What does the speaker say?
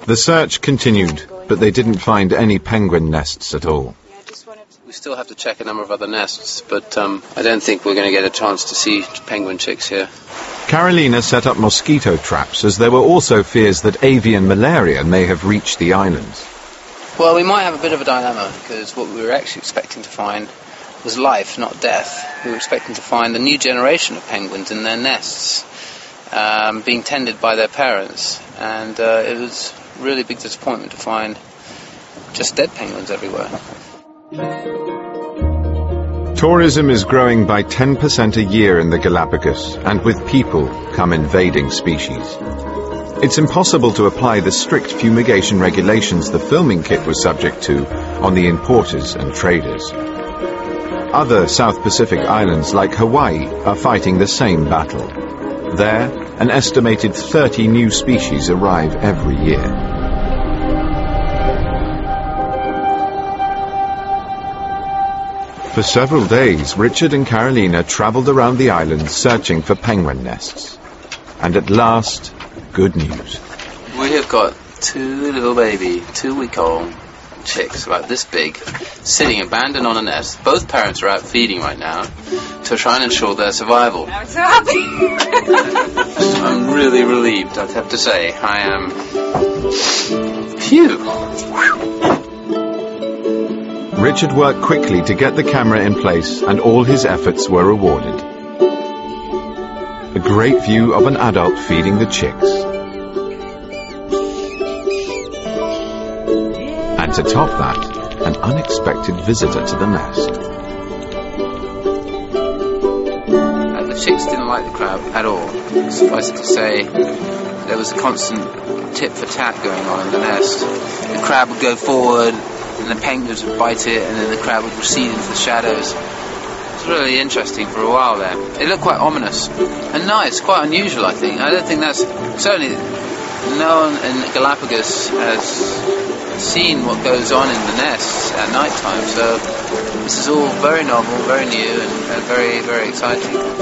The search continued, but they didn't find any penguin nests at all. We still have to check a number of other nests, but I don't think we're going to get a chance to see penguin chicks here. Carolina set up mosquito traps, as there were also fears that avian malaria may have reached the islands. Well, we might have a bit of a dilemma, because what we were actually expecting to find was life, not death. We were expecting to find a new generation of penguins in their nests, being tended by their parents, and it was a really big disappointment to find just dead penguins everywhere. Tourism is growing by 10% a year in the Galapagos, and with people come invading species. It's impossible to apply the strict fumigation regulations the filming kit was subject to on the importers and traders. Other South Pacific islands like Hawaii are fighting the same battle. There, an estimated 30 new species arrive every year. For several days, Richard and Carolina travelled around the island searching for penguin nests. And at last, good news. We have got two little baby, 2-week-old chicks about this big, sitting abandoned on a nest. Both parents are out feeding right now to try and ensure their survival. I'm so happy! I'm really relieved, I'd have to say. I am... Phew! Richard worked quickly to get the camera in place, and all his efforts were rewarded. A great view of an adult feeding the chicks. And to top that, an unexpected visitor to the nest. The chicks didn't like the crab at all. Suffice it to say, there was a constant tit-for-tat going on in the nest. The crab would go forward, and the penguins would bite it, and then the crab would recede into the shadows. It was really interesting for a while there. It looked quite ominous and nice, quite unusual, I think. I don't think that's... Certainly, no one in Galapagos has seen what goes on in the nests at night time, so this is all very novel, very new, and very, very exciting.